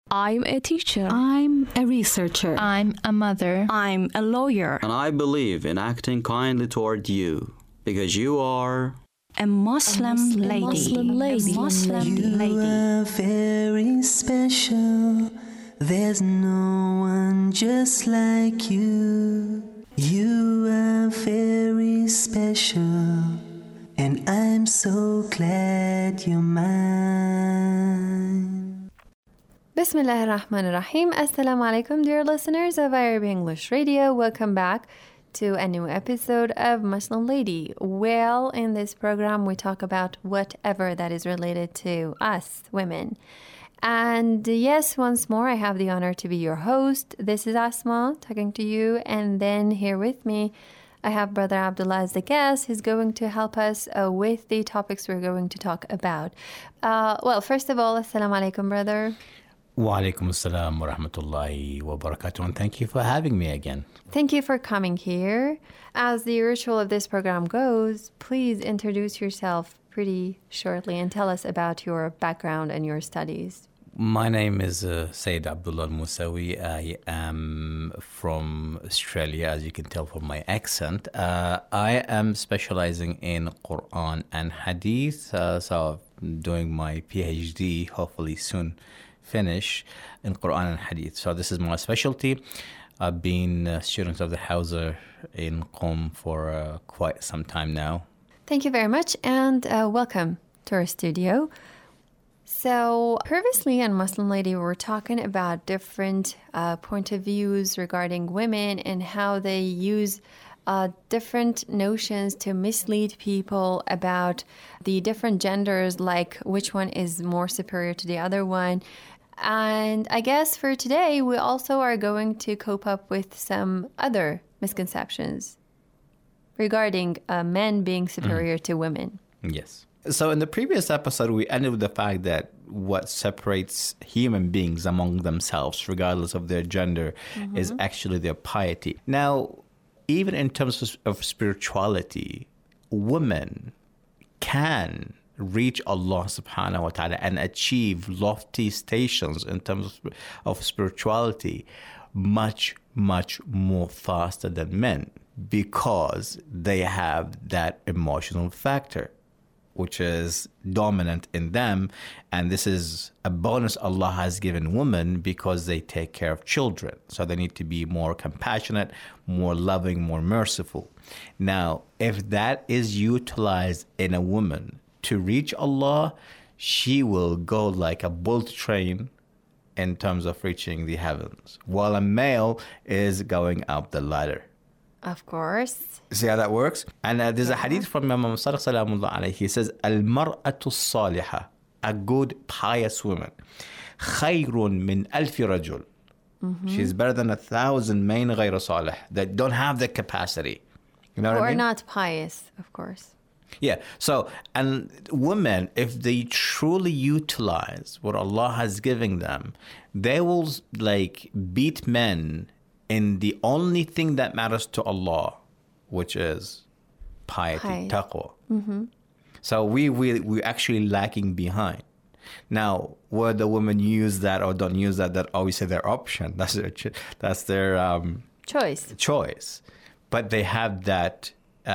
I'm a teacher. I'm a researcher. I'm a mother. I'm a lawyer. And I believe in acting kindly toward you, because you are A Muslim lady. Muslim lady. Muslim You lady. are very special. There's no one just like you. You are very special. And I'm so glad you're mine. Bismillah ar-Rahman ar-Rahim. Assalamu alaikum, dear listeners of Arabic English Radio. Welcome back to a new episode of Muslim Lady. Well, in this program, we talk about whatever that is related to us, women. And yes, once more, I have the honor to be your host. This is Asma talking to you. And then here with me, I have Brother Abdullah as the guest. He's going to help us with the topics we're going to talk about. Well, first of all, Assalamu alaikum, brother. Wa alaikum assalam wa rahmatullahi wa barakatuh, and thank you for having me again. Thank you for coming here. As the ritual of this program goes, please introduce yourself pretty shortly and tell us about your background and your studies. My name is Sayyid Abdullah Al-Musawi. I am from Australia, as you can tell from my accent. I am specializing in Quran and Hadith, so I'm doing my PhD, hopefully soon finish, in Quran and Hadith. So this is my specialty. I've been a student of the Hausa in Qom for quite some time now. Thank you very much and welcome to our studio. So previously on Muslim Lady, we were talking about different point of views regarding women and how they use different notions to mislead people about the different genders, like which one is more superior to the other one. And I guess for today, we also are going to cope up with some other misconceptions regarding men being superior to women. Yes. So in the previous episode, we ended with the fact that what separates human beings among themselves, regardless of their gender, is actually their piety. Now, even in terms of spirituality, women can reach Allah subhanahu wa ta'ala and achieve lofty stations in terms of spirituality much, much more faster than men, because they have that emotional factor which is dominant in them. And this is a bonus Allah has given women because they take care of children. So they need to be more compassionate, more loving, more merciful. Now, if that is utilized in a woman to reach Allah, she will go like a bullet train in terms of reaching the heavens, while a male is going up the ladder. Of course. See how that works? And there's a hadith from Imam Sadiq Salamullah alayhi. He says, Al-mar'atu salihah, a good, pious woman, khayrun min alfi rajul. She's better than 1,000 men ghayra salih that don't have the capacity. You know what I mean? Or not pious, of course. Yeah. So, and women, if they truly utilize what Allah has given them, they will like beat men in the only thing that matters to Allah, which is piety, taqwa. So we actually lagging behind. Now, whether women use that or don't use that obviously their option. That's their choice. But they have that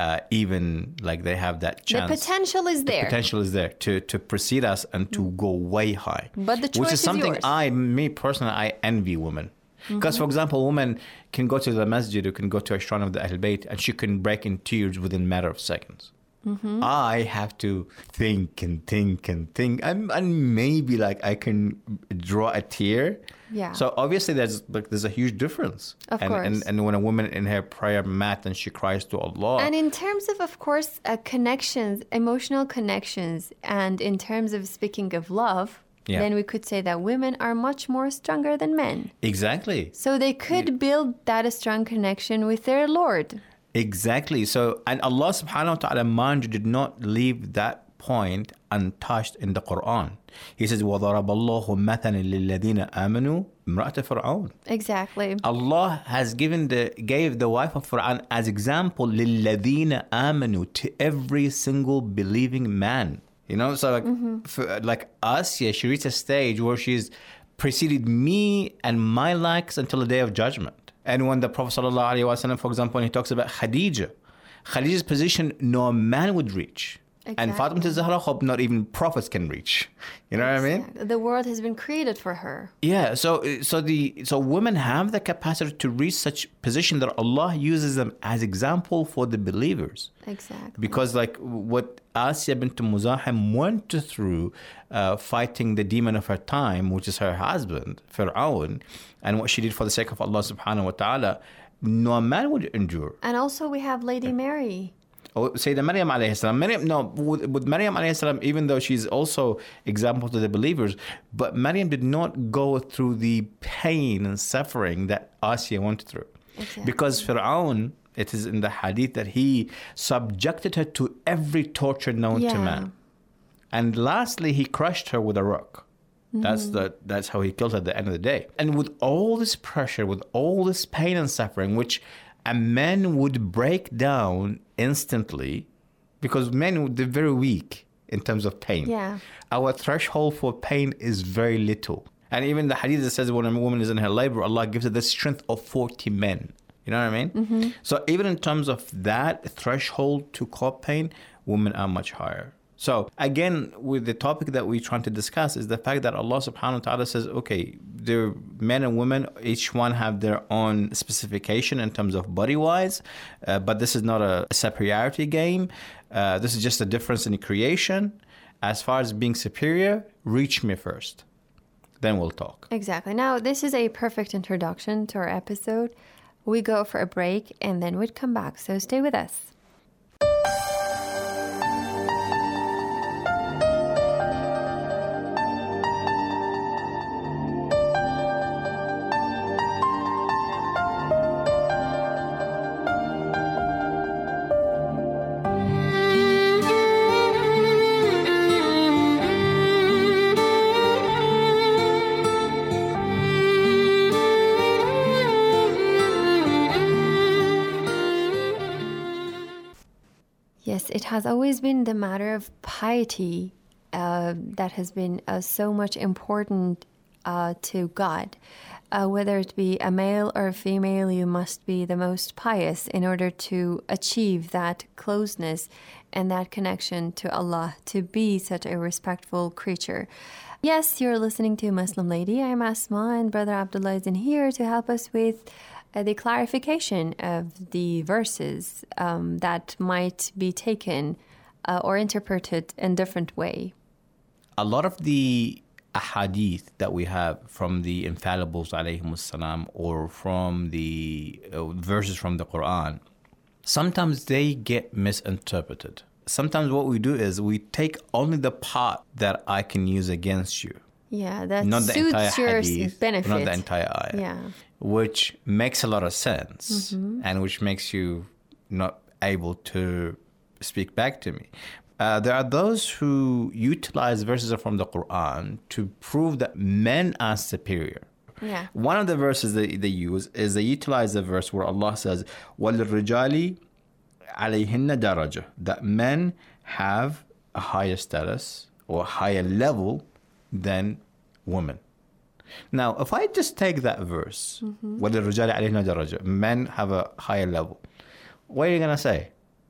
they have that chance. The potential is there. The potential is there to precede us and to go way high. But the choice which is something yours. Me personally, I envy women. Because, for example, a woman can go to the masjid or can go to a shrine of the Ahl Bayt and she can break in tears within a matter of seconds. I have to think and maybe I can draw a tear. Yeah. So obviously there's a huge difference. Of course. And when a woman in her prayer mat and she cries to Allah. And in terms of course, connections, emotional connections, and in terms of speaking of love, then we could say that women are much more stronger than men. Exactly. So they could build that strong connection with their Lord. Exactly. So, and Allah subhanahu wa ta'ala, mind you, did not leave that point untouched in the Quran. He says, وَضَرَبَ اللَّهُ مَثَلًا لِلَّذِينَ آمَنُوا امْرَأَةَ فِرْعَوْنَ. Exactly. Allah has gave the wife of Fir'aun as example لِلَّذِينَ آمَنُوا, to every single believing man. You know, so like us, she reached a stage where she's preceded me and my likes until the day of judgment. And when the Prophet ﷺ, for example, when he talks about Khadija's position no man would reach. And Exactly. Fatima Zahra, not even prophets can reach. You know what I mean? The world has been created for her. Yeah, so women have the capacity to reach such position that Allah uses them as example for the believers. Exactly. Because like what Asiya bint Muzahim went through fighting the demon of her time, which is her husband, Fir'aun, and what she did for the sake of Allah subhanahu wa ta'ala, no man would endure. And also we have Lady Mary. Sayyidah Maryam alayhi salam. With Maryam alayhi salam, even though she's also example to the believers, but Maryam did not go through the pain and suffering that Asiya went through. Exactly. Because Fir'aun, it is in the hadith that he subjected her to every torture known to man. And lastly, he crushed her with a rock. That's how he killed her at the end of the day. And with all this pressure, with all this pain and suffering, which a man would break down instantly, because men, they're very weak in terms of pain. Yeah. Our threshold for pain is very little. And even the hadith that says when a woman is in her labor, Allah gives her the strength of 40 men. You know what I mean? Mm-hmm. So even in terms of that threshold to cope pain, women are much higher. So again, with the topic that we're trying to discuss is the fact that Allah subhanahu wa ta'ala says, okay, they're men and women, each one have their own specification in terms of body-wise, but this is not a superiority game. This is just a difference in creation. As far as being superior, reach me first. Then we'll talk. Exactly. Now, this is a perfect introduction to our episode. We go for a break and then we'd come back. So stay with us. Yes, it has always been the matter of piety that has been so much important to God. Whether it be a male or a female, you must be the most pious in order to achieve that closeness and that connection to Allah, to be such a respectful creature. Yes, you're listening to Muslim Lady. I'm Asma, and Brother Abdullah is in here to help us with the clarification of the verses that might be taken or interpreted in different way. A lot of the ahadith that we have from the infallibles alayhimus salam, or from the verses from the Quran, sometimes they get misinterpreted. Sometimes what we do is we take only the part that I can use against you. Yeah, that Not the entire suits your hadith, benefit. not the entire ayah. Yeah. Which makes a lot of sense, and which makes you not able to speak back to me. There are those who utilize verses from the Quran to prove that men are superior. Yeah. One of the verses they use is they utilize the verse where Allah says, وَلِلرِّجَالِ عَلَيْهِنَّ دَرَجَةٌ, that men have a higher status or higher level than women. Now, if I just take that verse, وَلِلرِّجَالِ عَلَيْهِنَّ دَرَجَةٌ, men have a higher level, what are you going to say?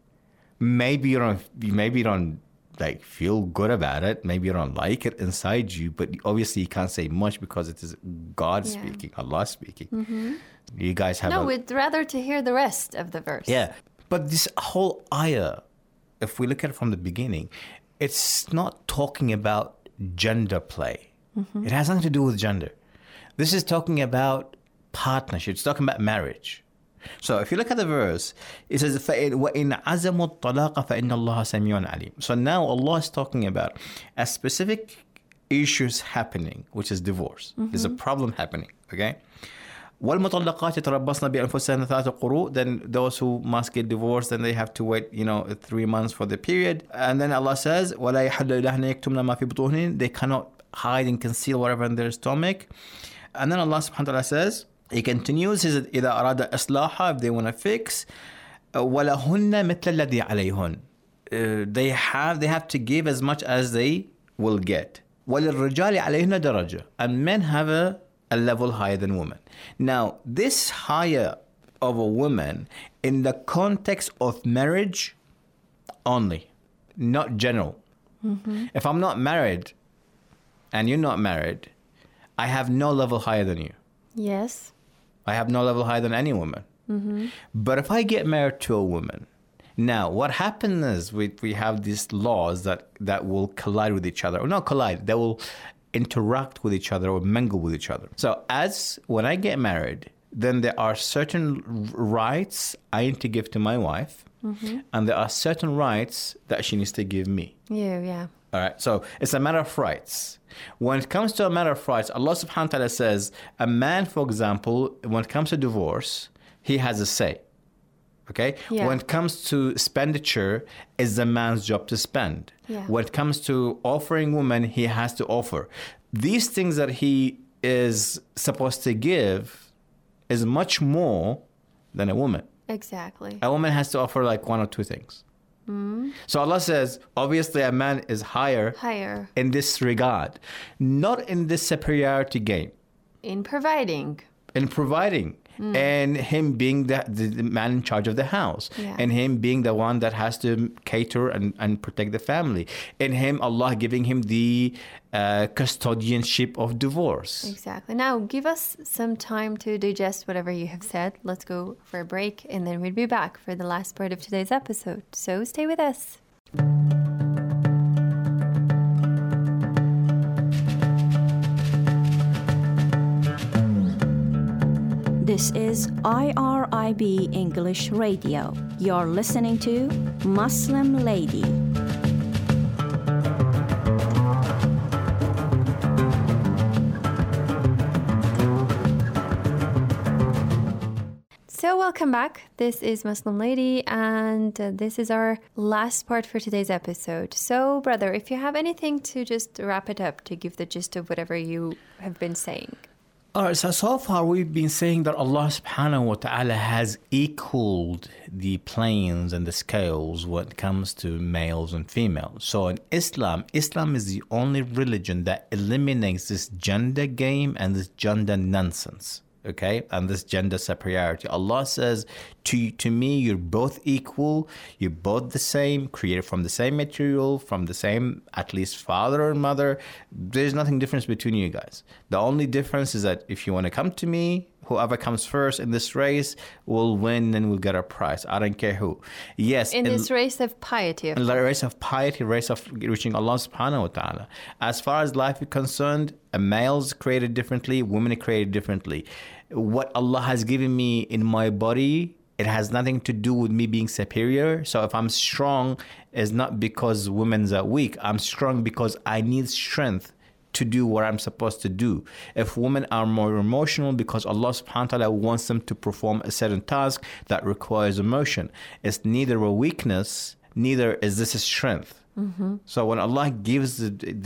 Maybe you don't like feel good about it. Maybe you don't like it inside you, but obviously you can't say much because it is God speaking, Allah speaking. You guys have we'd rather to hear the rest of the verse. Yeah. But this whole ayah, if we look at it from the beginning, it's not talking about gender play. It has nothing to do with gender. This is talking about partnership. It's talking about marriage. So if you look at the verse, it says, وَإِنْ عَزَمُوا الطَّلَاقَ فَإِنَّ اللَّهَ سَمِيعٌ عَلِيمٌ. So now Allah is talking about a specific issues happening, which is divorce. There's a problem happening, okay? وَالْمُطَلَّقَاتِ يَتَرَبَّصْنَ بِأَنفُسِهِنَّ ثَلَاثَ قُرُوءٍ. Then those who must get divorced, then they have to wait, 3 months for the period. And then Allah says, وَلَا يَحِلُّ لَهُنَّ يَكْتُمْنَ مَا فِي بُطُونِهِنَّ. They cannot hide and conceal whatever in their stomach. And then Allah subhanahu wa ta'ala says, He continues, He says, إِذَا أَرَادَ إِصْلَاحًا, if they want to fix, وَلَهُنَّ مِثْلَ الَّذِي عَلَيْهُنَّ. They have to give as much as they will get. وَلِلرِّجَالِ عَلَيْهِنَّ دَرَجَةٌ. And men have a level higher than women. Now, this higher of a woman in the context of marriage only, not general. If I'm not married and you're not married, I have no level higher than you. Yes. I have no level higher than any woman. But if I get married to a woman, now what happens is we have these laws that will collide with each other. Or not collide, they will interact with each other or mingle with each other. So as when I get married, then there are certain rights I need to give to my wife. And there are certain rights that she needs to give me. Yeah. All right. So it's a matter of rights. When it comes to a matter of rights, Allah subhanahu wa ta'ala says, a man, for example, when it comes to divorce, he has a say. Okay? Yeah. When it comes to expenditure, it's the man's job to spend. Yeah. When it comes to offering women, he has to offer. These things that he is supposed to give is much more than a woman. Exactly. A woman has to offer like one or two things. So Allah says, obviously a man is higher in this regard, not in this superiority game. In providing. And him being the man in charge of the house. Yeah. And him being the one that has to cater and protect the family. And him, Allah giving him the custodianship of divorce. Exactly. Now, give us some time to digest whatever you have said. Let's go for a break, and then we'll be back for the last part of today's episode. So stay with us. This is IRIB English Radio. You're listening to Muslim Lady. So welcome back. This is Muslim Lady, and this is our last part for today's episode. So, brother, if you have anything to just wrap it up, to give the gist of whatever you have been saying. All right, so far we've been saying that Allah subhanahu wa ta'ala has equaled the planes and the scales when it comes to males and females. So in Islam is the only religion that eliminates this gender game and this gender nonsense. Okay, and this gender superiority. Allah says, to me, you're both equal, you're both the same, created from the same material, from the same, at least, father and mother. There's nothing different between you guys. The only difference is that if you want to come to me, whoever comes first in this race will win and will get a prize. I don't care who. Yes. In this race of piety. In the race of piety, race of reaching Allah subhanahu wa ta'ala. As far as life is concerned, a male's created differently, women are created differently. What Allah has given me in my body, it has nothing to do with me being superior. So if I'm strong, it's not because women are weak. I'm strong because I need strength to do what I'm supposed to do. If women are more emotional, because Allah subhanahu wa ta'ala wants them to perform a certain task that requires emotion. It's neither a weakness, neither is this a strength. So when Allah gives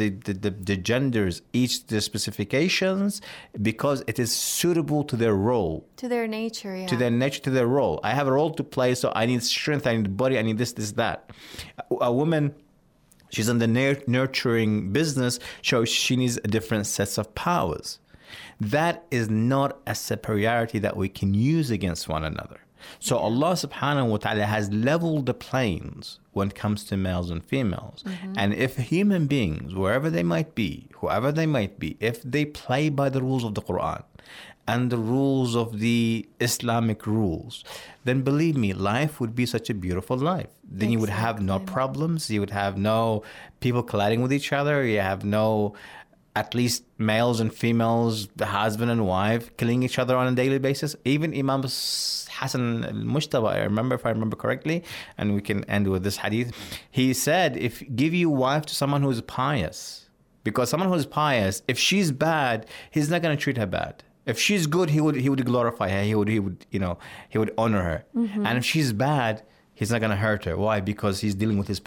the genders each the specifications, because it is suitable to their role. To their nature, yeah. To their nature, to their role. I have a role to play, so I need strength, I need body, I need this, that. A woman, she's in the nurturing business, so she needs a different sets of powers. That is not a superiority that we can use against one another. So Allah subhanahu wa ta'ala has leveled the planes when it comes to males and females. And if human beings, wherever they might be, whoever they might be, if they play by the rules of the Quran and the rules of the Islamic rules, then believe me, life would be such a beautiful life. Then you would have no problems. You would have no people colliding with each other. You have no, at least males and females, the husband and wife, killing each other on a daily basis. Even Imam Hassan al-Mujtaba, if I remember correctly, and we can end with this hadith. He said, if give your wife to someone who is pious, because someone who is pious, if she's bad, he's not going to treat her bad. If she's good, he would glorify her. He would honor her. And if she's bad, he's not going to hurt her. Why? Because he's dealing with his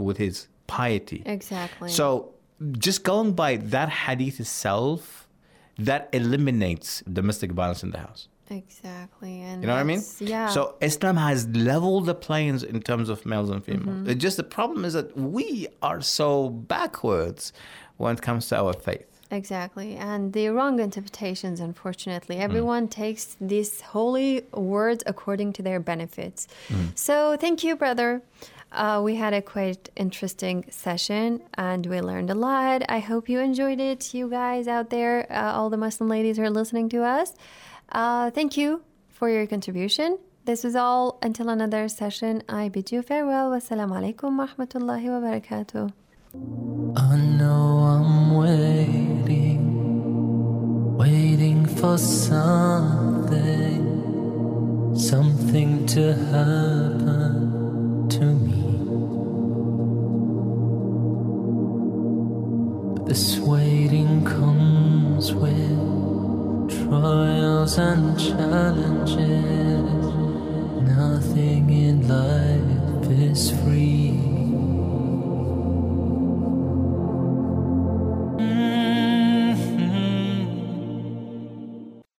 piety. Exactly. So just going by that hadith itself, that eliminates domestic violence in the house. Exactly. And you know what I mean? Yeah. So Islam has leveled the planes in terms of males and females. It's just the problem is that we are so backwards when it comes to our faith. Exactly. And the wrong interpretations, unfortunately. Everyone takes these holy words according to their benefits. So thank you, brother. We had a quite interesting session and we learned a lot. I hope you enjoyed it, you guys out there, all the Muslim ladies who are listening to us. Thank you for your contribution. This is all. Until another session, I bid you farewell. Wassalamu alaikum wa rahmatullahi wa barakatuh. I know I'm waiting for something to happen to me. But this waiting comes with trials and challenges. Nothing in life is free.